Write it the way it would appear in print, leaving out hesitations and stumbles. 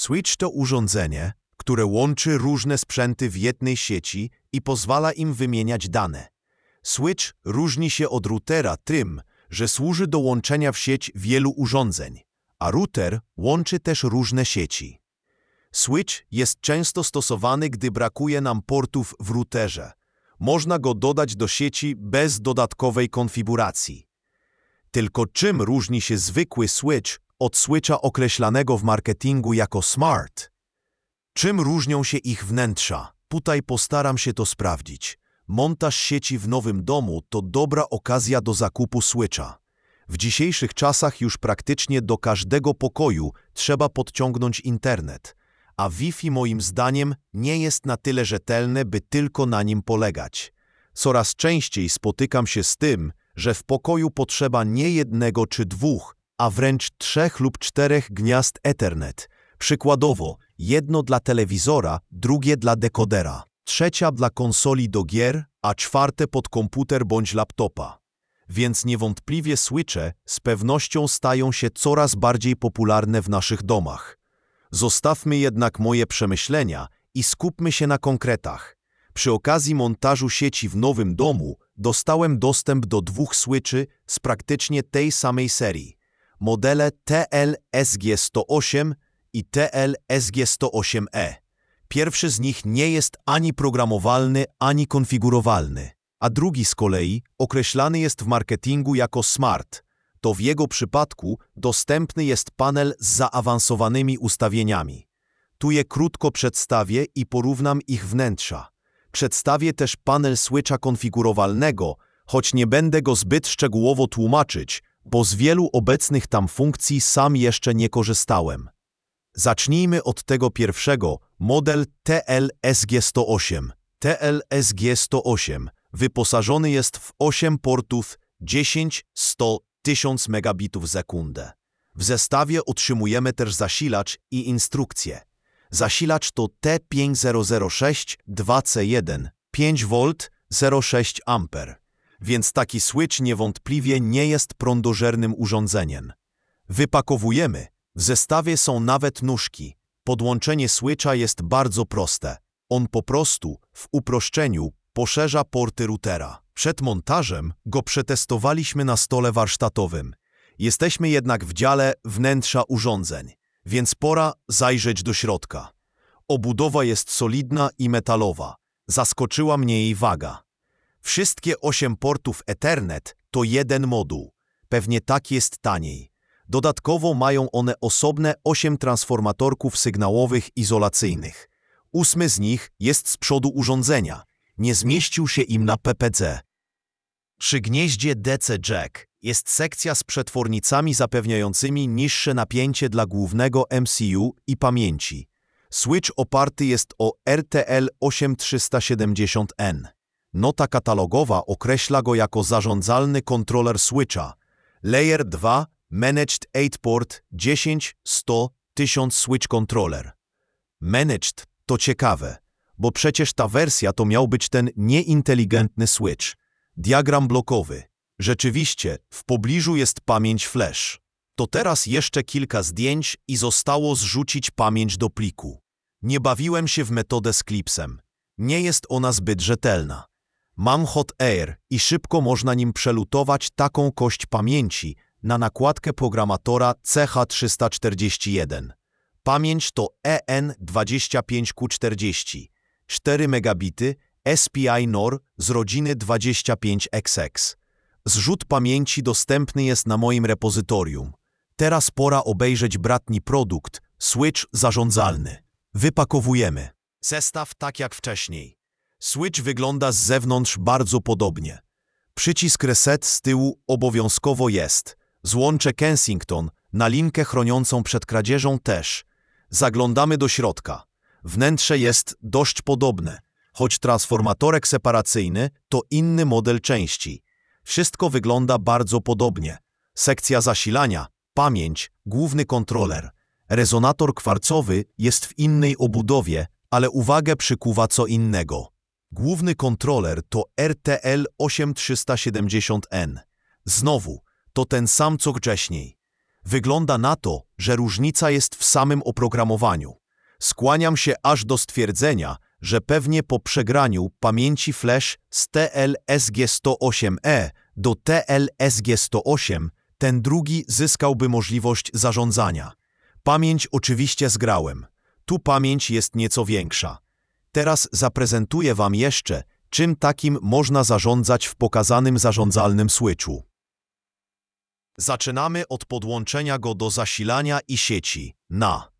Switch to urządzenie, które łączy różne sprzęty w jednej sieci i pozwala im wymieniać dane. Switch różni się od routera tym, że służy do łączenia w sieć wielu urządzeń, a router łączy też różne sieci. Switch jest często stosowany, gdy brakuje nam portów w routerze. Można go dodać do sieci bez dodatkowej konfiguracji. Tylko czym różni się zwykły switch od switcha określanego w marketingu jako smart? Czym różnią się ich wnętrza? Tutaj postaram się to sprawdzić. Montaż sieci w nowym domu to dobra okazja do zakupu switcha. W dzisiejszych czasach już praktycznie do każdego pokoju trzeba podciągnąć internet, a Wi-Fi moim zdaniem nie jest na tyle rzetelne, by tylko na nim polegać. Coraz częściej spotykam się z tym, że w pokoju potrzeba nie jednego czy dwóch, a wręcz 3 lub 4 gniazd Ethernet. Przykładowo, jedno dla telewizora, drugie dla dekodera, trzecia dla konsoli do gier, a 4 pod komputer bądź laptopa. Więc niewątpliwie switche z pewnością stają się coraz bardziej popularne w naszych domach. Zostawmy jednak moje przemyślenia i skupmy się na konkretach. Przy okazji montażu sieci w nowym domu dostałem dostęp do 2 switchy z praktycznie tej samej serii. Modele TL-SG108 i TL-SG108E. Pierwszy z nich nie jest ani programowalny, ani konfigurowalny, a drugi z kolei określany jest w marketingu jako smart. To w jego przypadku dostępny jest panel z zaawansowanymi ustawieniami. Tu je krótko przedstawię i porównam ich wnętrza. Przedstawię też panel switcha konfigurowalnego, choć nie będę go zbyt szczegółowo tłumaczyć, bo z wielu obecnych tam funkcji sam jeszcze nie korzystałem. Zacznijmy od tego pierwszego, model TL-SG108. TL-SG108 wyposażony jest w 8 portów 10, 100, 1000 megabitów w sekundę. W zestawie otrzymujemy też zasilacz i instrukcje. Zasilacz to T5006 2C1, 5V, 0,6 A, więc taki switch niewątpliwie nie jest prądożernym urządzeniem. Wypakowujemy. W zestawie są nawet nóżki. Podłączenie switcha jest bardzo proste. On po prostu, w uproszczeniu, poszerza porty routera. Przed montażem go przetestowaliśmy na stole warsztatowym. Jesteśmy jednak w dziale wnętrza urządzeń, więc pora zajrzeć do środka. Obudowa jest solidna i metalowa. Zaskoczyła mnie jej waga. Wszystkie 8 portów Ethernet to jeden moduł. Pewnie tak jest taniej. Dodatkowo mają one osobne 8 transformatorków sygnałowych izolacyjnych. 8 z nich jest z przodu urządzenia. Nie zmieścił się im na PPC. Przy gnieździe DC jack jest sekcja z przetwornicami zapewniającymi niższe napięcie dla głównego MCU i pamięci. Switch oparty jest o RTL8370N. Nota katalogowa określa go jako zarządzalny kontroler switcha. Layer 2 Managed 8-port 10, 100, 1000 switch controller. Managed to ciekawe, bo przecież ta wersja to miał być ten nieinteligentny switch. Diagram blokowy. Rzeczywiście, w pobliżu jest pamięć flash. To teraz jeszcze kilka zdjęć i zostało zrzucić pamięć do pliku. Nie bawiłem się w metodę z klipsem. Nie jest ona zbyt rzetelna. Mam Hot Air i szybko można nim przelutować taką kość pamięci na nakładkę programatora CH341. Pamięć to EN25Q40, 4 megabity, SPI NOR z rodziny 25XX. Zrzut pamięci dostępny jest na moim repozytorium. Teraz pora obejrzeć bratni produkt, switch zarządzalny. Wypakowujemy. Zestaw tak jak wcześniej. Switch wygląda z zewnątrz bardzo podobnie. Przycisk reset z tyłu obowiązkowo jest. Złącze Kensington na linkę chroniącą przed kradzieżą też. Zaglądamy do środka. Wnętrze jest dość podobne, choć transformatorek separacyjny to inny model części. Wszystko wygląda bardzo podobnie. Sekcja zasilania, pamięć, główny kontroler. Rezonator kwarcowy jest w innej obudowie, ale uwagę przykuwa co innego. Główny kontroler to RTL8370N. Znowu, to ten sam co wcześniej. Wygląda na to, że różnica jest w samym oprogramowaniu. Skłaniam się aż do stwierdzenia, że pewnie po przegraniu pamięci flash z TLSG-108E do TLSG-108 ten drugi zyskałby możliwość zarządzania. Pamięć oczywiście zgrałem. Tu pamięć jest nieco większa. Teraz zaprezentuję Wam jeszcze, czym takim można zarządzać w pokazanym zarządzalnym switchu. Zaczynamy od podłączenia go do zasilania i sieci NA.